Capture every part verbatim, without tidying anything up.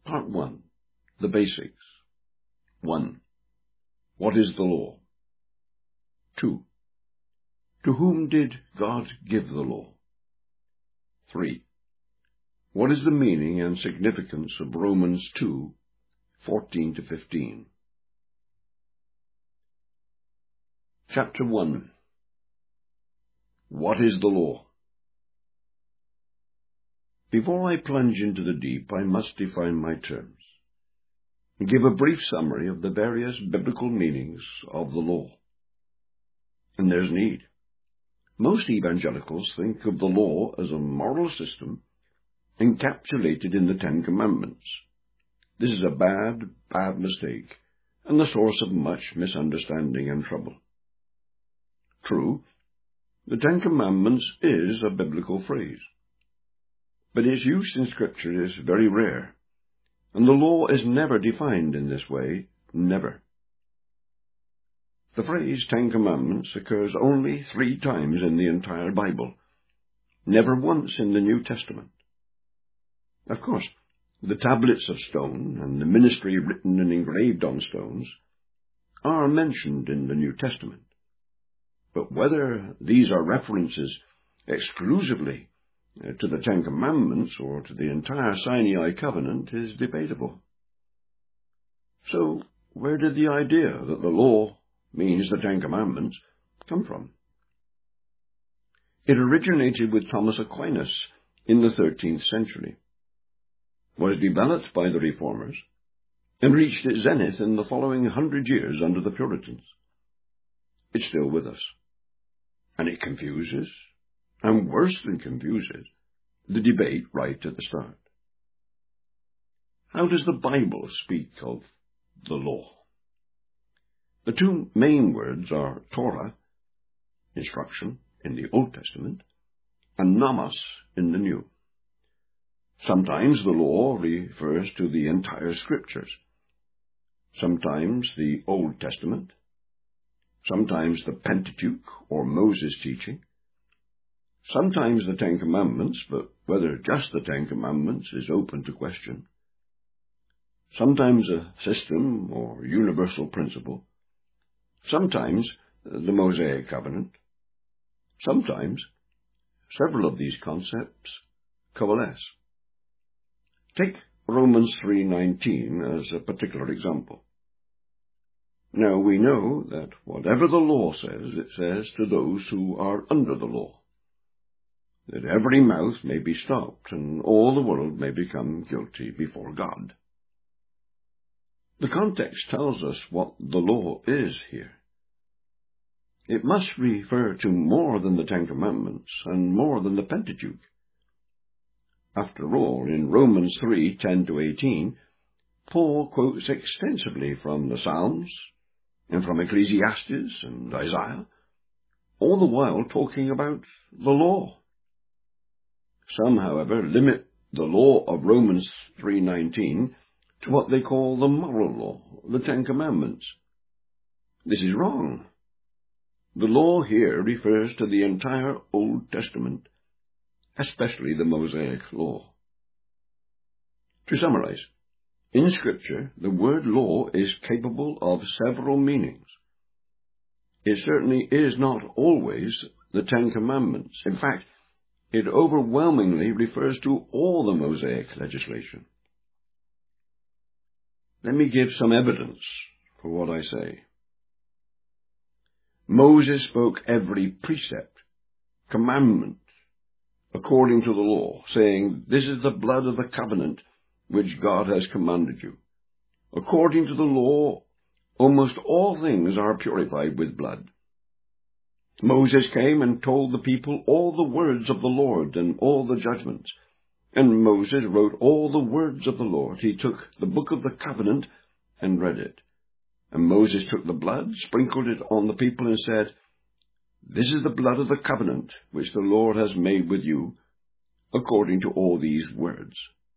Part one. The Basics. one. What is the law? two. To whom did God give the law? three. What is the meaning and significance of Romans two, fourteen to fifteen? Chapter one. What is the law? Before I plunge into the deep, I must define my terms and give a brief summary of the various biblical meanings of the law. And there's need. Most evangelicals think of the law as a moral system encapsulated in the Ten Commandments. This is a bad, bad mistake, and the source of much misunderstanding and trouble. True, the Ten Commandments is a biblical phrase, but its use in Scripture is very rare, and the law is never defined in this way, never. The phrase Ten Commandments occurs only three times in the entire Bible, never once in the New Testament. Of course, the tablets of stone and the ministry written and engraved on stones are mentioned in the New Testament, but whether these are references exclusively to the Ten Commandments or to the entire Sinai covenant is debatable. So, where did the idea that the law means the Ten Commandments come from? It originated with Thomas Aquinas in the thirteenth century, was developed by the Reformers, and reached its zenith in the following hundred years under the Puritans. It's still with us, and it confuses, and worse than confuses, the debate right at the start. How does the Bible speak of the law? The two main words are Torah, instruction, in the Old Testament, and Nomos in the New. Sometimes the law refers to the entire Scriptures, sometimes the Old Testament, sometimes the Pentateuch or Moses' teaching, sometimes the Ten Commandments, but whether just the Ten Commandments is open to question, sometimes a system or universal principle, sometimes the Mosaic covenant, sometimes several of these concepts coalesce. Take Romans three nineteen as a particular example. Now we know that whatever the law says, it says to those who are under the law, that every mouth may be stopped, and all the world may become guilty before God. The context tells us what the law is here. It must refer to more than the Ten Commandments, and more than the Pentateuch. After all, in Romans three ten to eighteen, Paul quotes extensively from the Psalms, and from Ecclesiastes and Isaiah, all the while talking about the law. Some, however, limit the law of Romans three nineteen to what they call the moral law, the Ten Commandments. This is wrong. The law here refers to the entire Old Testament, especially the Mosaic law. To summarize, in Scripture, the word law is capable of several meanings. It certainly is not always the Ten Commandments. In fact, it overwhelmingly refers to all the Mosaic legislation. Let me give some evidence for what I say. Moses spoke every precept, commandment, according to the law, saying, "This is the blood of the covenant which God has commanded you." According to the law, almost all things are purified with blood. Moses came and told the people all the words of the Lord and all the judgments. And Moses wrote all the words of the Lord. He took the book of the covenant and read it. And Moses took the blood, sprinkled it on the people, and said, "This is the blood of the covenant which the Lord has made with you, according to all these words."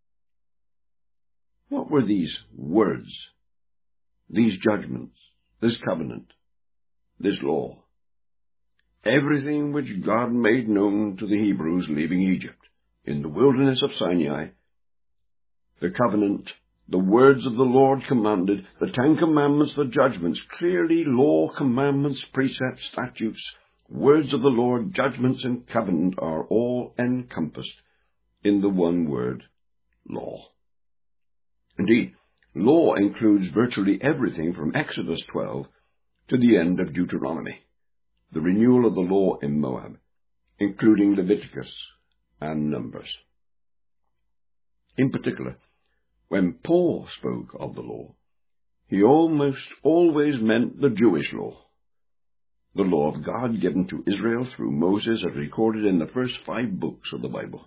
What were these words, these judgments, this covenant, this law? Everything which God made known to the Hebrews leaving Egypt, in the wilderness of Sinai, the covenant The words of the Lord commanded, the Ten Commandments, the judgments, clearly law, commandments, precepts, statutes, words of the Lord, judgments, and covenant are all encompassed in the one word, law. Indeed, law includes virtually everything from Exodus twelve to the end of Deuteronomy, the renewal of the law in Moab, including Leviticus and Numbers. In particular, when Paul spoke of the law, he almost always meant the Jewish law, the law of God given to Israel through Moses as recorded in the first five books of the Bible.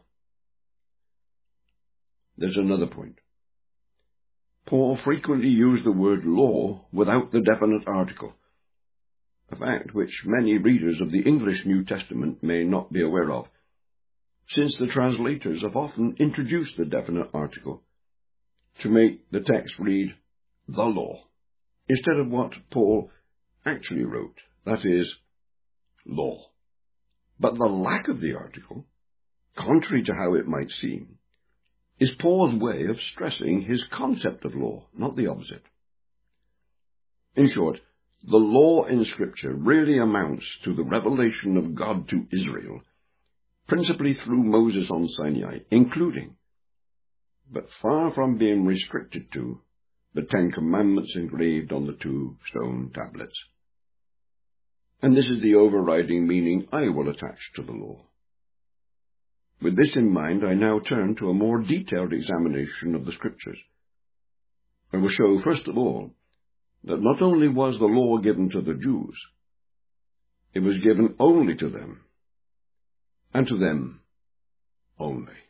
There's another point. Paul frequently used the word law without the definite article, a fact which many readers of the English New Testament may not be aware of, since the translators have often introduced the definite article to make the text read, the law, instead of what Paul actually wrote, that is, law. But the lack of the article, contrary to how it might seem, is Paul's way of stressing his concept of law, not the opposite. In short, the law in Scripture really amounts to the revelation of God to Israel, principally through Moses on Sinai, including, but far from being restricted to, the Ten Commandments engraved on the two stone tablets. And this is the overriding meaning I will attach to the law. With this in mind, I now turn to a more detailed examination of the Scriptures. I will show, first of all, that not only was the law given to the Jews, it was given only to them, and to them only.